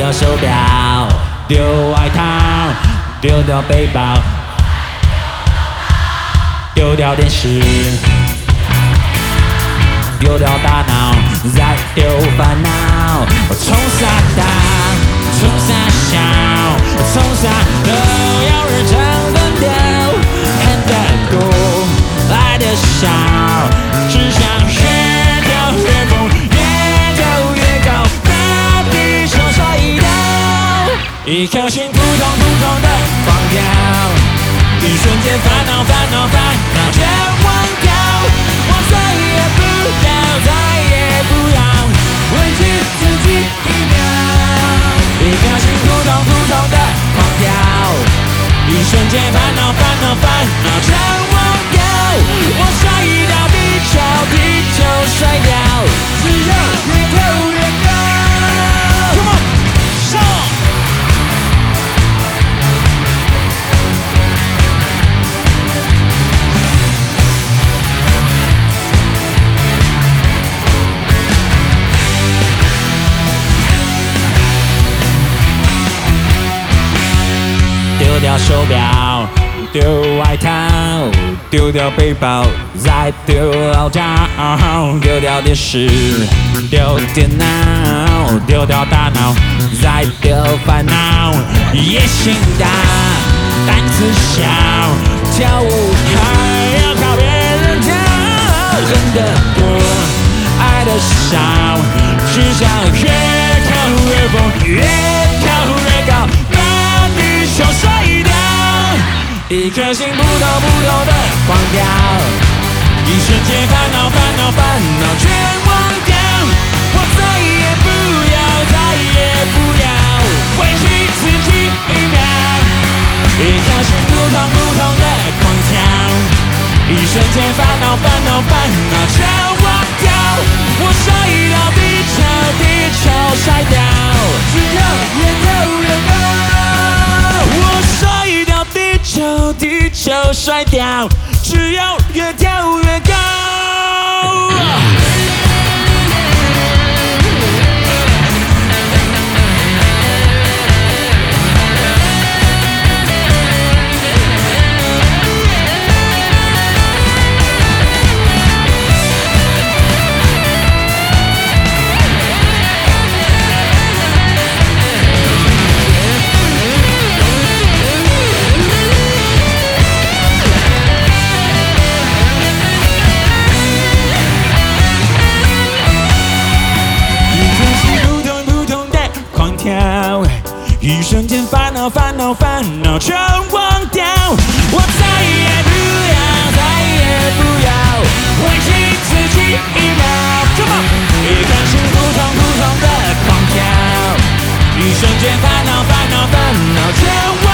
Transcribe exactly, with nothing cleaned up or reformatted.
掉手表，丢外套，丢掉背包，丢掉电视，丢掉大脑，再丢烦恼。冲啥大，冲啥小，冲啥都要认真分掉，看得多，爱得少，只想越跳越疯，越跳越高，把地球甩掉。一颗心扑通扑通的狂跳，一瞬间烦恼烦恼烦恼全忘掉。我再也不要，再也不要委屈自己一秒。一颗心扑通扑通的狂跳，一瞬间烦恼烦恼烦恼全忘掉。我甩掉地球，地球甩掉，只要越跳越高。Come on， 上！丢掉手表，丢外套，丢掉背包，再丢老家，丢掉电视，丢电脑，丢掉大脑，再丢烦恼。野心大，胆子小，跳舞还要靠别人跳，恨得多，爱得少，只想越跳越疯，越跳越高。就甩掉，一颗心扑通扑通的狂跳，一瞬间烦恼烦恼烦恼全忘掉。我再也不要，再也不要委屈自己一秒。一颗心扑通扑通的狂跳，一瞬间烦恼烦恼烦恼全忘掉。我甩掉地球，地球甩掉，只要越跳越高。我甩掉地球，地球甩掉，只要越跳越高。一瞬间烦恼烦恼烦恼全忘掉。我再也不要，再也不要委屈自己一秒。Come on， 一颗心扑通扑通的狂跳，一瞬间烦恼烦恼烦恼全忘掉。